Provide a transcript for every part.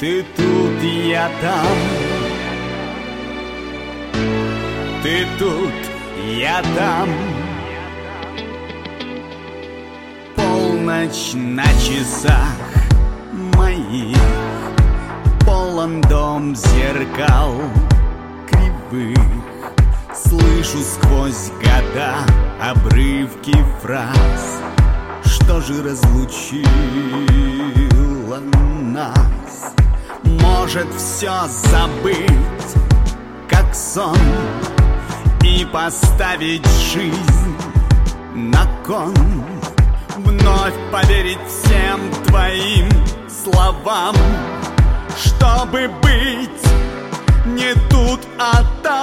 Ты тут, я там. Ты тут, я там. Полночь на часах моих, полон дом зеркал кривых. Слышу сквозь года обрывки фраз. Что же разлучило нас? Может все забыть, как сон, и поставить жизнь на кон? Вновь поверить всем твоим словам, чтобы быть не тут, а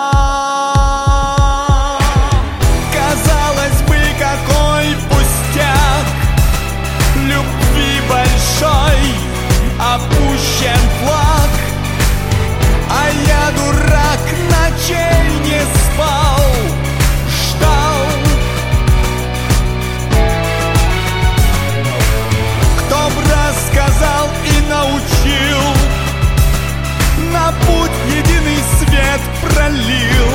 там. Казалось бы, какой пустяк, любви большой опущен флаг, а я, дурак, ночей не спал, ждал. Кто б рассказал и научил, на путь единый свет пролил.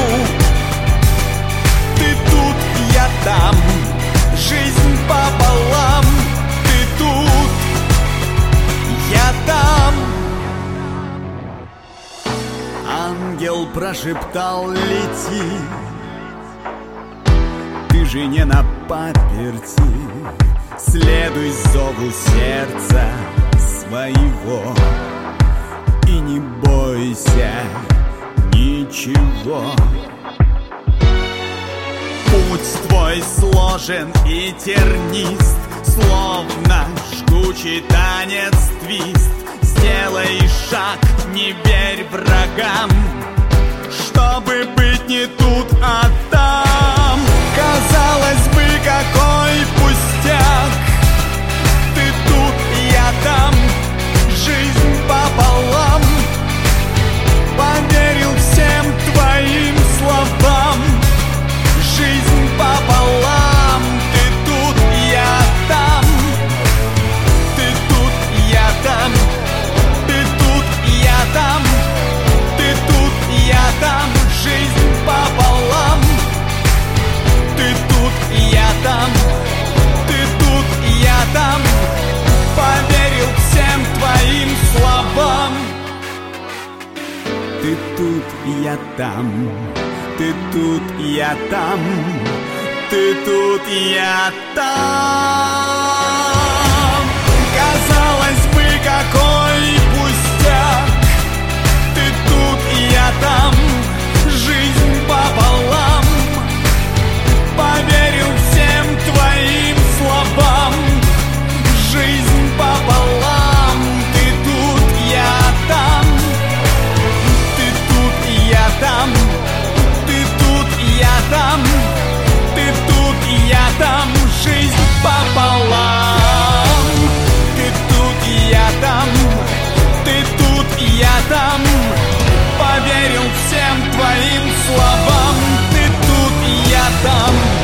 Ты тут, я там, жизнь пополам. Ты тут, я там. Ангел прошептал: лети, ты же не на паперти, следуй зову сердца своего и не бойся ничего. Путь твой сложен и тернист, словно жгучий танец твист. Сделай шаг, не верь врагам, чтобы быть не тут, а там. Казалось бы, какой пустяк, ты тут, я там, жизнь пополам. Поверил всем твоим словам, жизнь пополам. Ты тут, я там. Ты тут, я там. Ты тут, я там. Ты тут, я там. Жизнь пополам. Ты тут, я там. Ты тут, я там. Поверил всем твоим словам. Ты тут, я там. Ты тут, я там. Ты тут, я там. Казалось бы, какой пустяк, ты тут, я там, жизнь пополам. Поверил всем твоим словам, жизнь пополам. Ты тут, я там. Ты тут, я там. Ты тут, я там. Ты тут, я там. Жизнь пополам. Ты тут, я там. Ты тут, я там. Поверил всем твоим словам. Ты тут, я там.